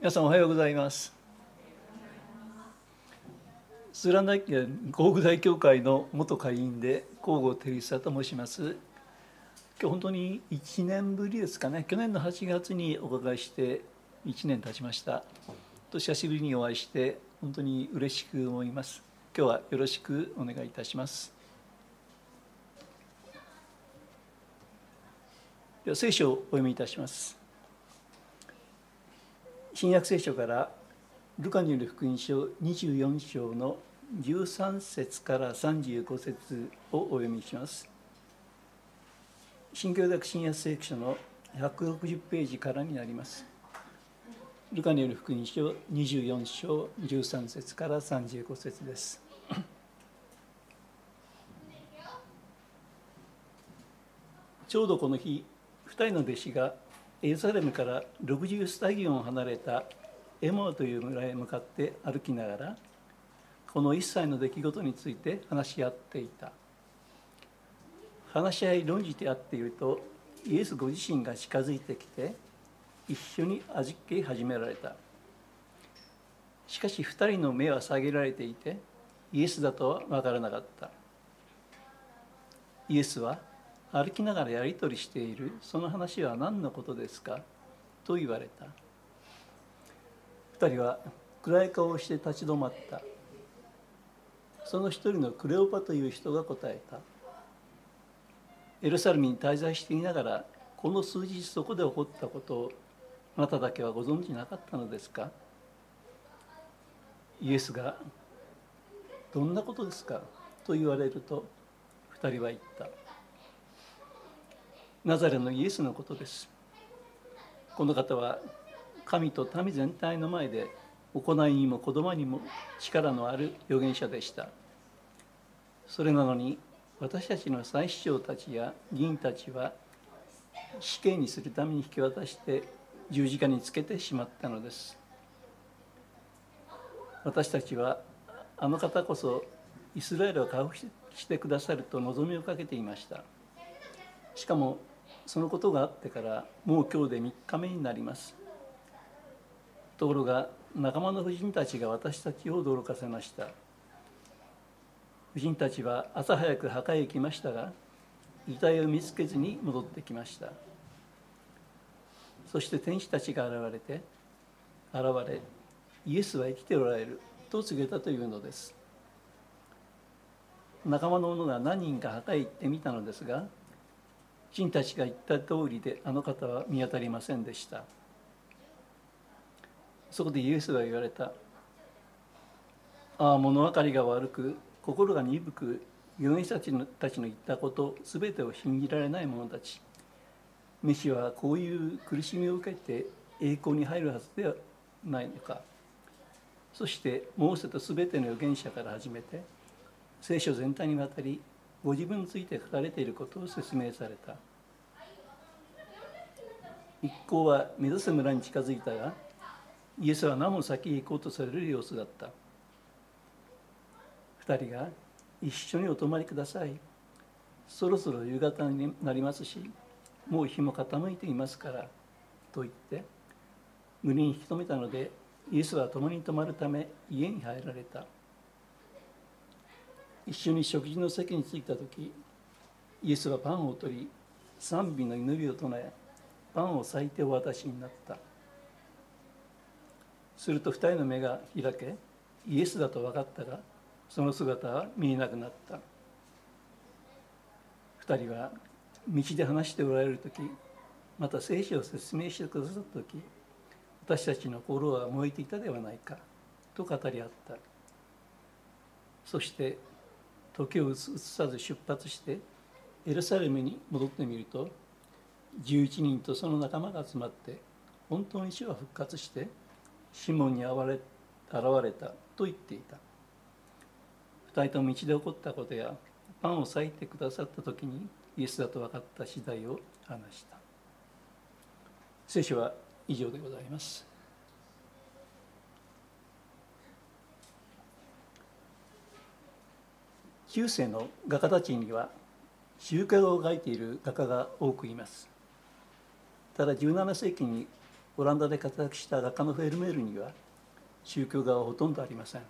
皆さんおはようございます。スラン大甲府大教会の元会員で甲吾照久と申します。今日本当に1年ぶりですかね。去年の8月にお伺いして1年経ちました。久しぶりにお会いして本当に嬉しく思います。今日はよろしくお願いいたします。では聖書をお読みいたします。新約聖書からルカによる福音書24章の13節から35節をお読みします。新教学新約聖書の160ページからになります。ルカによる福音書24章13節から35節です。ちょうどこの日、2人の弟子がエルサレムから60スタディオン離れたエモアという村へ向かって歩きながら、この一切の出来事について話し合っていた。話し合い論じてあっていると、イエスご自身が近づいてきて一緒に預け始められた。しかし2人の目は下げられていて、イエスだとは分からなかった。イエスは歩きながらやり取りしているその話は何のことですかと言われた。2人は暗い顔をして立ち止まった。その一人のクレオパという人が答えた。エルサレムに滞在していながら、この数日そこで起こったことをあなただけはご存じなかったのですか。イエスがどんなことですかと言われると、2人は言った。ナザレのイエスのことです。この方は神と民全体の前で行いにも言葉にも力のある預言者でした。それなのに私たちの祭司長たちや議員たちは死刑にするために引き渡して十字架につけてしまったのです。私たちはあの方こそイスラエルを回復してくださると望みをかけていました。しかもそのことがあってからもう今日で3日目になります。ところが仲間の婦人たちが私たちを驚かせました。婦人たちは朝早く墓へ行きましたが、遺体を見つけずに戻ってきました。そして天使たちが現れ、イエスは生きておられると告げたというのです。仲間の者が何人か墓へ行ってみたのですが、婦人たちが言った通りであの方は見当たりませんでした。そこでイエスは言われた。ああ、物分かりが悪く、心が鈍く、預言者たちの言ったこと、すべてを信じられない者たち。メシはこういう苦しみを受けて栄光に入るはずではないのか。そしてモーセとすべての預言者から始めて、聖書全体にわたり、ご自分について書かれていることを説明された。一行は目指す村に近づいたが、イエスは何も先へ行こうとされる様子だった。2人が一緒にお泊まりください。そろそろ夕方になりますし、もう日も傾いていますからと言って村に引き止めたので、イエスは共に泊まるため家に入られた。一緒に食事の席に着いた時、イエスはパンを取り、賛美の祈りを唱え、パンを裂いてお渡しになった。すると2人の目が開け、イエスだと分かったが、その姿は見えなくなった。2人は道で話しておられる時、また聖書を説明してくださった時、私たちの心は燃えていたではないかと語り合った。そして時を移さず出発してエルサレムに戻ってみると、11人とその仲間が集まって、本当に主は復活してシモンに現れたと言っていた。2人とも道で起こったことやパンを裂いてくださった時にイエスだと分かった次第を話した。聖書は以上でございます。中世の画家たちには宗教画を描いている画家が多くいます。ただ17世紀にオランダで活躍した画家のフェルメールには宗教画はほとんどありません。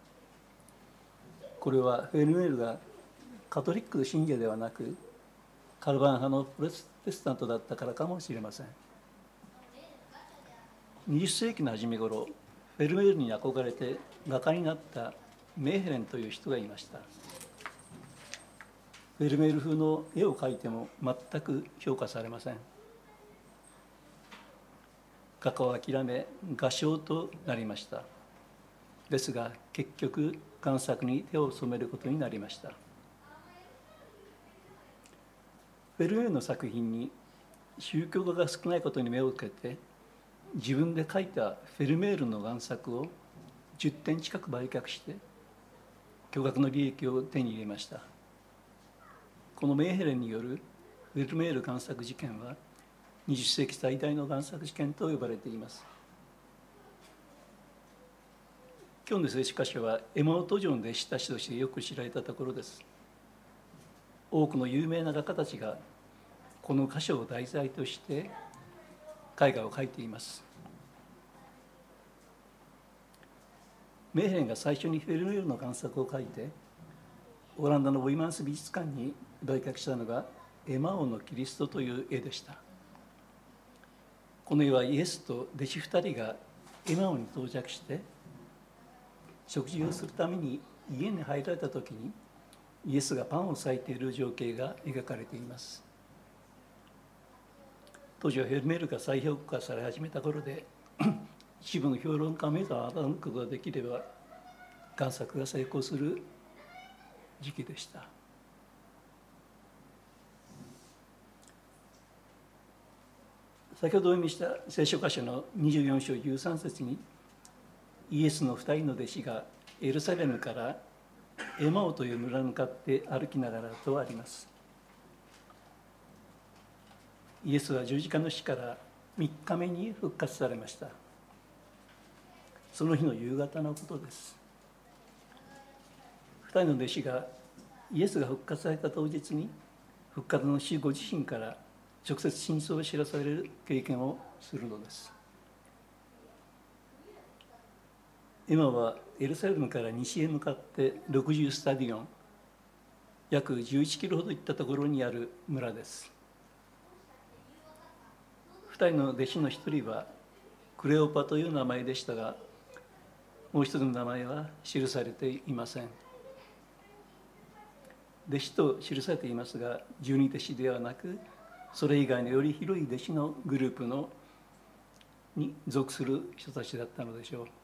これはフェルメールがカトリックの信者ではなくカルバン派のプロテスタントだったからかもしれません。20世紀の初め頃、フェルメールに憧れて画家になったメーヘレンという人がいました。フェルメール風の絵を描いても全く評価されません。画家を諦め画商となりました。ですが結局贋作に手を染めることになりました。フェルメールの作品に宗教画が少ないことに目をつけて、自分で描いたフェルメールの贋作を10点近く売却して巨額の利益を手に入れました。このメーヘレンによるフェルメール贋作事件は20世紀最大の贋作事件と呼ばれています。今日の聖書箇所はエマオ途上の弟子たちとしてよく知られたところです。多くの有名な画家たちがこの箇所を題材として絵画を描いています。メーヘレンが最初にフェルメールの贋作を描いてオランダのボイマンス美術館に売却したのがエマオのキリストという絵でした。この絵はイエスと弟子2人がエマオに到着して食事をするために家に入られた時にイエスがパンを裂いている情景が描かれています。当時はフェルメールが再評価され始めた頃で一部の評論家目を欺くことができれば贋作が成功する時期でした。先ほどお読みした聖書箇所の24章13節にイエスの2人の弟子がエルサレムからエマオという村に向かって歩きながらとあります。イエスは十字架の死から3日目に復活されました。その日の夕方のことです。2人の弟子がイエスが復活された当日に復活の死ご自身から直接真相を知らされる経験をするのです。今はエルサレムから西へ向かって60スタディオン、約11キロほど行ったところにある村です。2人の弟子の1人はクレオパという名前でしたが、もう一人の名前は記されていません。弟子と記されていますが、12弟子ではなく、それ以外のより広い弟子のグループに属する人たちだったのでしょう。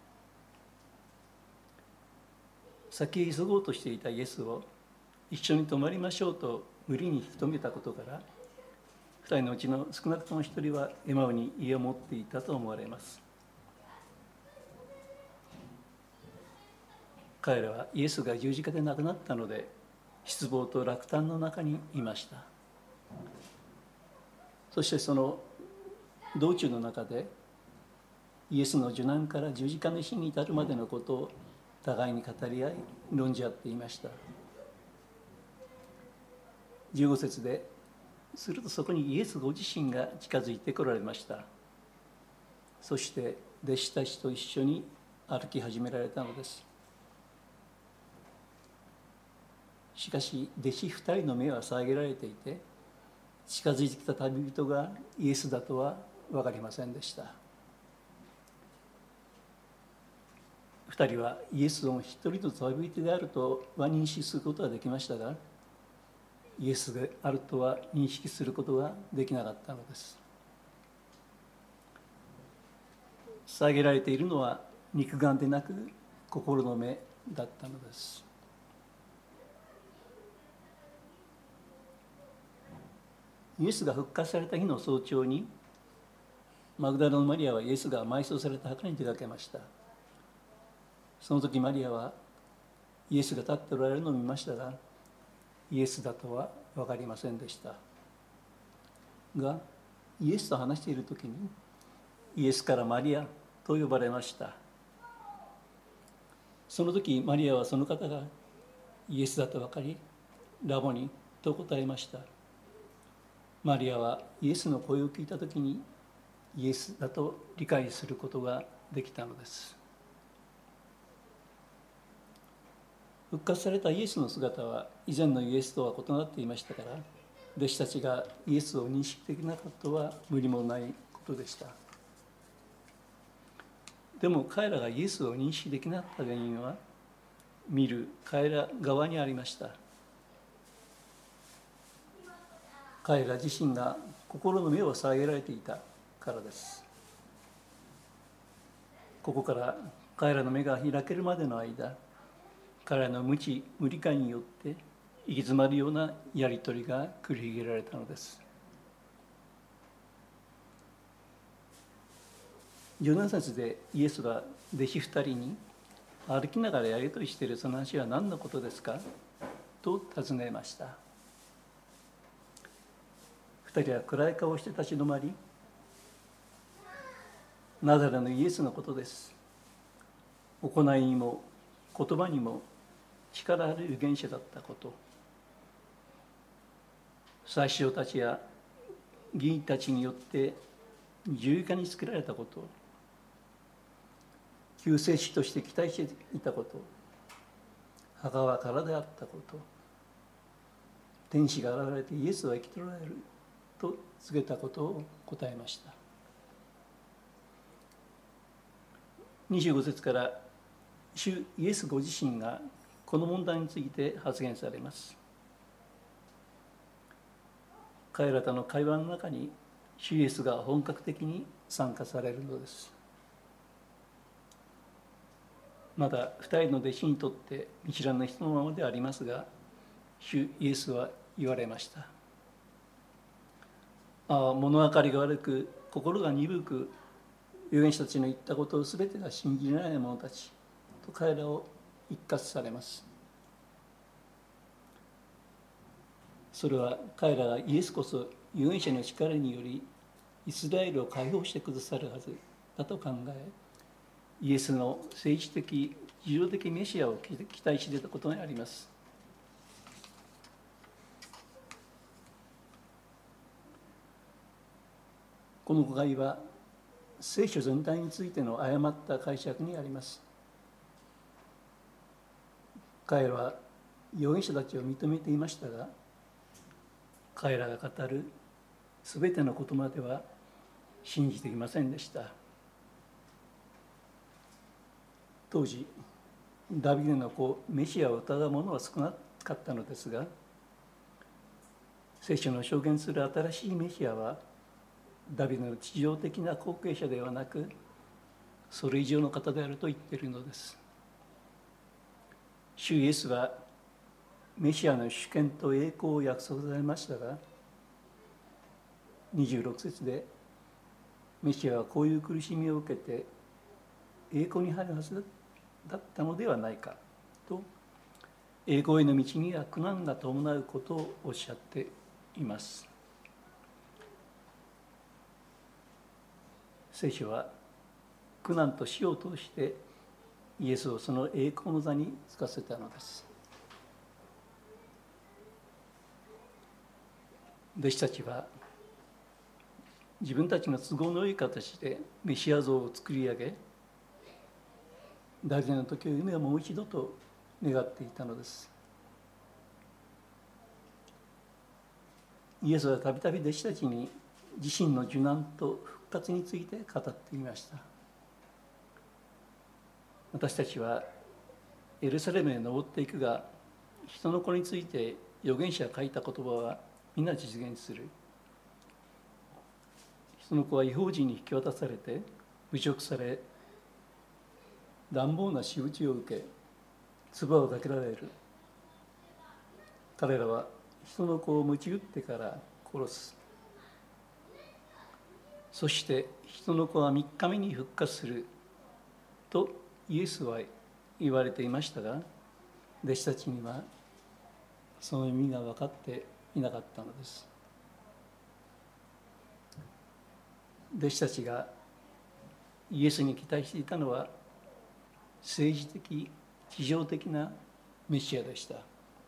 先へ急ごうとしていたイエスを一緒に泊まりましょうと無理に引き止めたことから、2人のうちの少なくとも1人はエマオに家を持っていたと思われます。彼らはイエスが十字架で亡くなったので失望と落胆の中にいました。そしてその道中の中でイエスの受難から十字架の死に至るまでのことを互いに語り合い論じ合っていました。15節でするとそこにイエスご自身が近づいてこられました。そして弟子たちと一緒に歩き始められたのです。しかし弟子2人の目は遮られていて、近づいてきた旅人がイエスだとは分かりませんでした。2人はイエスを一人の旅人であるとは認識することはできましたが、イエスであるとは認識することができなかったのです。遮られているのは肉眼でなく心の目だったのです。イエスが復活された日の早朝に、マグダラのマリアはイエスが埋葬された墓に出かけました。その時マリアはイエスが立っておられるのを見ましたが、イエスだとは分かりませんでしたが、イエスと話している時にイエスからマリアと呼ばれました。その時マリアはその方がイエスだと分かり、ラボニと答えました。マリアはイエスの声を聞いた時にイエスだと理解することができたのです。復活されたイエスの姿は以前のイエスとは異なっていましたから、弟子たちがイエスを認識できなかったは無理もないことでした。でも彼らがイエスを認識できなかった原因は、見る彼ら側にありました。彼ら自身が心の目を遮られていたからです。ここから彼らの目が開けるまでの間、彼らの無知無理解によって行き詰まるようなやり取りが繰り広げられたのです。17節でイエスは弟子2人に、歩きながらやり取りしているその話は何のことですかと尋ねました。2人は暗い顔をして立ち止まり、ナザレのイエスのことです。行いにも言葉にも力ある預言者だったこと、祭司長たちや議員たちによって十字架につけられたこと、救世主として期待していたこと、墓は空であったこと、天使が現れてイエスは生きておられると告げたことを答えました。25節から主イエスご自身がこの問題について発言されます。彼らとの会話の中に主イエスが本格的に参加されるのです。まだ2人の弟子にとって見知らぬ人のままでありますが、主イエスは言われました。物分かりが悪く心が鈍く、預言者たちの言ったことを全てが信じられない者たちと彼らを一括されます。それは彼らがイエスこそ預言者の力によりイスラエルを解放してくださるはずだと考え、イエスの政治的事情的メシアを期待していたことにあります。この誤解は聖書全体についての誤った解釈にあります。彼らは預言者たちを認めていましたが、彼らが語るすべてのことまでは信じていませんでした。当時ダビデの子メシアを疑う者は少なかったのですが、聖書の証言する新しいメシアはダビデの地上的な後継者ではなく、それ以上の方であると言っているのです。主イエスはメシアの主権と栄光を約束されましたが、26節でメシアはこういう苦しみを受けて栄光に入るはずだったのではないかと、栄光への道には苦難が伴うことをおっしゃっています。聖書は苦難と死を通してイエスをその栄光の座に就かせたのです。弟子たちは自分たちの都合のいい形でメシア像を作り上げ、大事な時を夢をもう一度と願っていたのです。イエスはたびたび弟子たちに自身の受難と復活について語っていました。私たちはエルサレムへ登っていくが、人の子について預言者が書いた言葉は皆実現する。人の子は異邦人に引き渡されて侮辱され、乱暴な仕打ちを受け、唾をかけられる。彼らは人の子を鞭打ってから殺す。そして人の子は3日目に復活するとイエスは言われていましたが、弟子たちにはその意味が分かっていなかったのです。弟子たちがイエスに期待していたのは政治的地上的なメシアでした。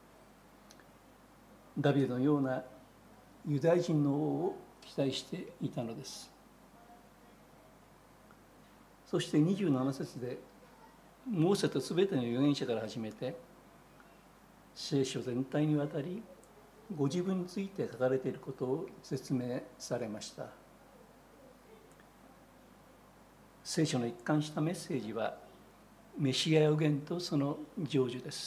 ダビデのようなユダヤ人の王を期待していたのです。 そして27節でモーセとすべての預言者から始めて聖書全体にわたりご自分について書かれていることを説明されました。聖書の一貫したメッセージはメシア予言とその成就です。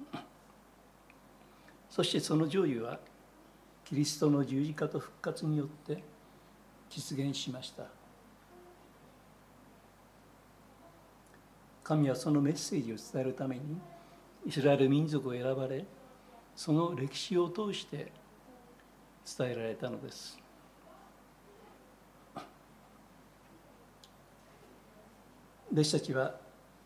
そしてその成就はキリストの十字架と復活によって実現しました。神はそのメッセージを伝えるためにイスラエル民族を選ばれ、その歴史を通して伝えられたのです。弟子たちは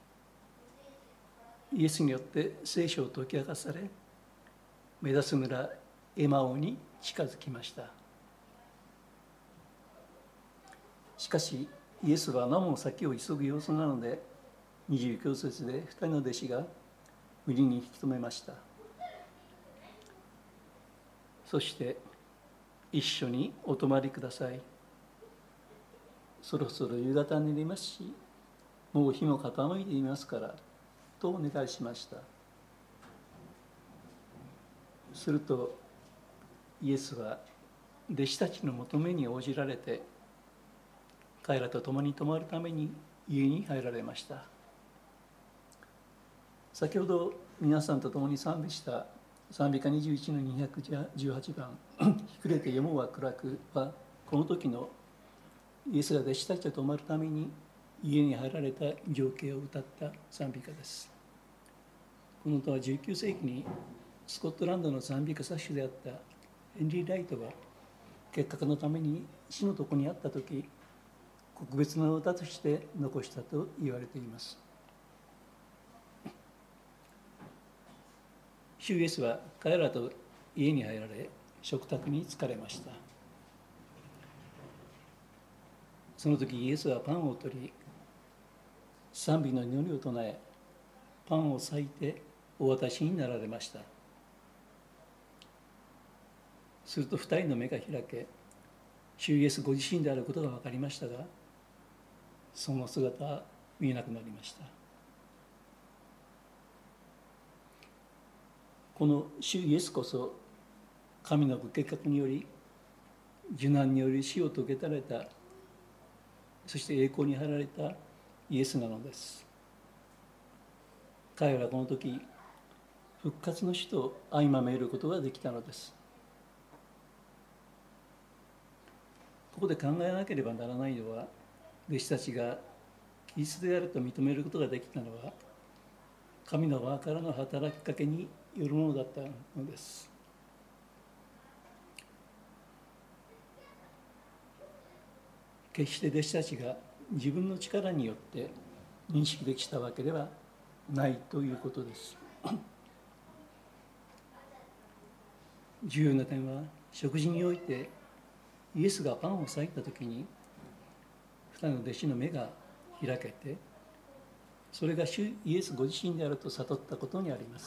イエスによって聖書を解き明かされ、目指す村エマオに近づきました。しかしイエスはなおも先を急ぐ様子なので、29節で2人の弟子が無理に引き止めました。そして一緒にお泊まりください。そろそろ夕方になりますし、もう日も傾いていますからとお願いしました。するとイエスは弟子たちの求めに応じられて、彼らと共に泊まるために家に入られました。先ほど皆さんと共に賛美した賛美歌21の218番「ひくれて夜もは暗く」は、この時のイエスが弟子たちと泊まるために家に入られた情景を歌った賛美歌です。この歌は19世紀にスコットランドの賛美歌作手であったヘンリー・ライトが結核のために死の床にあった時、特別な歌として残したと言われています。主イエスは彼らと家に入られ、食卓に着かれました。その時イエスはパンを取り、賛美の祈りを唱え、パンを裂いてお渡しになられました。すると2人の目が開け、主イエスご自身であることが分かりましたが、その姿は見えなくなりました。この主イエスこそ、神のご計画により受難により死を遂げられた、そして栄光に入られたイエスなのです。彼らはこの時、復活の死と相まみえることができたのです。ここで考えなければならないのは、弟子たちがキリストであると認めることができたのは、神の側からの働きかけによるものだったのです。決して弟子たちが自分の力によって認識できたわけではないということです。重要な点は、食事においてイエスがパンを裂いたときに2人の弟子の目が開けて、それが主イエスご自身であると悟ったことにあります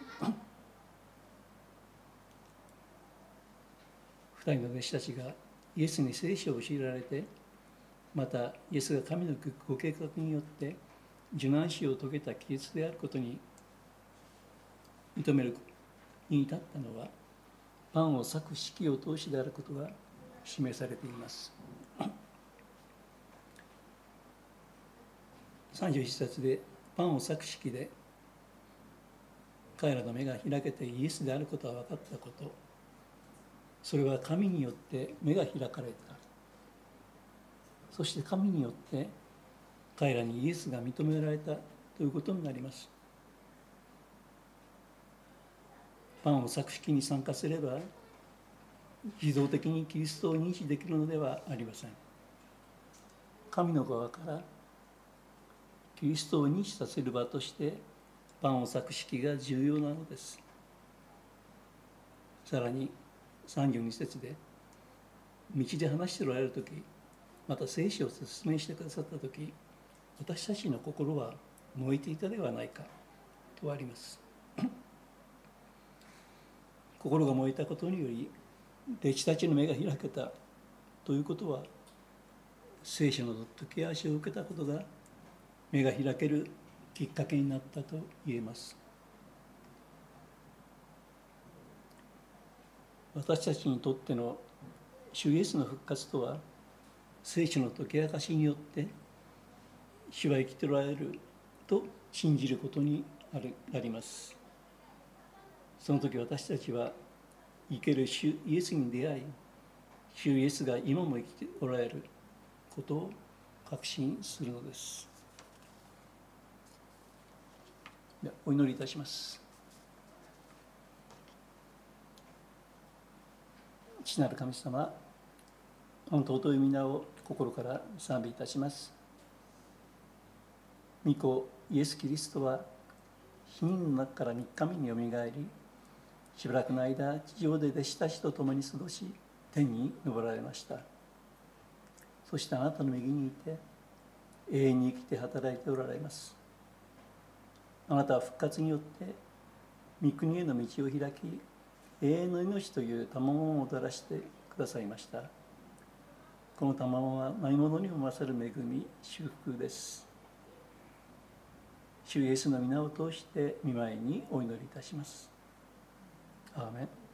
。2人の弟子たちがイエスに聖書を教えられて、またイエスが神のご計画によって受難死を遂げたキリストであることに認めるに至ったのは、パンを裂く式を通しであることが示されています。31節でパンを裂く式で彼らの目が開けてイエスであることは分かったこと、それは神によって目が開かれた。そして神によって彼らにイエスが認められたということになります。パンを裂く式に参加すれば自動的にキリストを認知できるのではありません。神の側からキリストを認知させる場としてパンを裂く式が重要なのです。さらに32節で、道で話しておられるとき、また聖書を説明してくださったとき、私たちの心は燃えていたではないかとあります。心が燃えたことにより弟子たちの目が開けたということは、聖書の解き明かしを受けたことが目が開けるきっかけになったと言えます。私たちにとっての主イエスの復活とは、聖書の解き明かしによって主は生きておられると信じることにあります。その時私たちは生ける主イエスに出会い、主イエスが今も生きておられることを確信するのです。ではお祈りいたします。父なる神様、御尊い皆を心から賛美いたします。御子イエス・キリストは死人の中から3日目によみがえり、しばらくの間地上で弟子たちと共に過ごし、天に昇られました。そしてあなたの右にいて永遠に生きて働いておられます。あなたは復活によって御国への道を開き、永遠の命という賜物をもたらしてくださいました。この賜物は何者にも勝る恵み、祝福です。主イエスの皆を通して御前にお祈りいたします。アーメン。